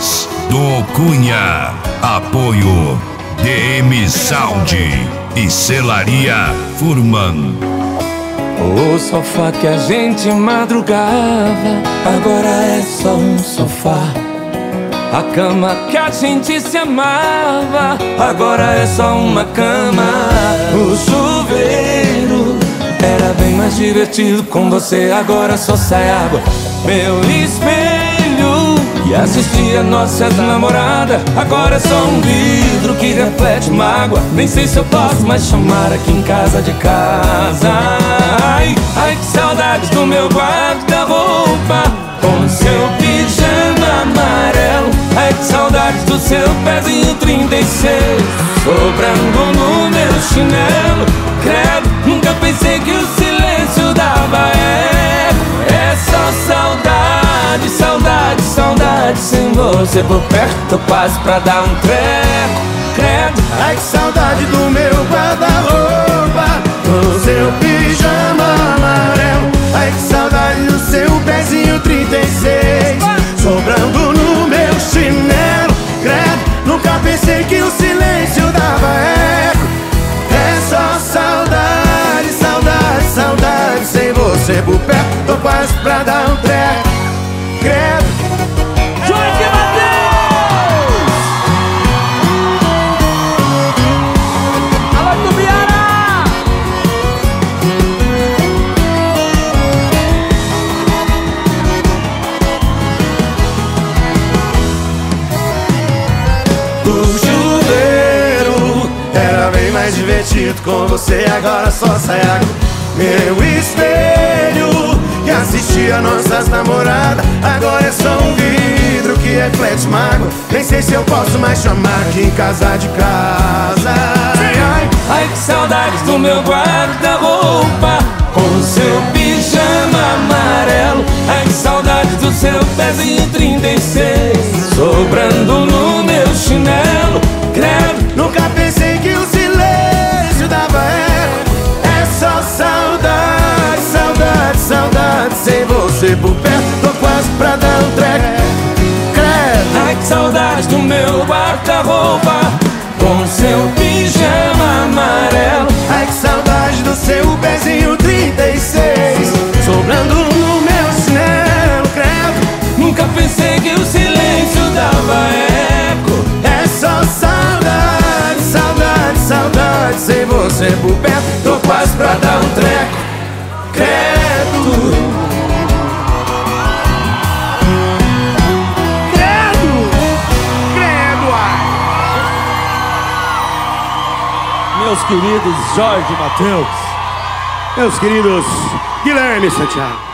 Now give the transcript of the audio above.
Voz do Cunha. Apoio DM Sound e Celaria Furman. O sofá que a gente madrugava agora é só um sofá. A cama que a gente se amava agora é só uma cama. O chuveiro era bem mais divertido com você, agora só sai água. Meu espelho que assistia nossas namoradas agora é só um vidro que reflete mágoa. Nem sei se eu posso mais chamar aqui em casa de casa. Ai, ai, que saudades do meu guarda-roupa com seu pijama amarelo. Ai, que saudades do seu pezinho 36 sobrando no meu chinelo. Credo, nunca pensei que o silêncio dava eco. É só saudade, saudade, saudade. Sem você por perto, tô quase pra dar um treco. Credo, ai, que saudade do meu guarda-roupa com seu pijama amarelo. Ai, que saudade do seu pezinho 36 sobrando no meu chinelo. Credo, nunca pensei que o silêncio dava eco. É só saudade, saudade, saudade. Sem você por perto, tô quase pra dar um treco. Credo. Jorge Matheus! Alô, Tubiara! O chuveiro era bem mais divertido com você, agora só sai água. Meu espelho que assistia nossas namoradas agora é só um vidro que reflete mágoa. Nem sei se eu posso mais chamar aqui em casa de casa. Ai, ai, ai, que saudades do meu guarda-roupa com seu pijama amarelo. Ai, que saudades do seu pezinho 36 sobrando no meu chinelo. Credo, nunca pensei que o silêncio dava eco. É só saudade, saudade, saudade. Sem você por perto, tô quase pra dar um treco. Credo. ai, que saudades do meu guarda-roupa com seu pijama amarelo. Ai, que saudade do seu pezinho 36 sobrando no meu chinelo. Credo, nunca pensei que o silêncio dava eco. é só saudade, saudade, saudade. Sem você por perto, tô quase pra dar um treco. Credo. Credo. Credo, ai. Meus queridos Jorge Matheus, Meus queridos Guilherme Santiago.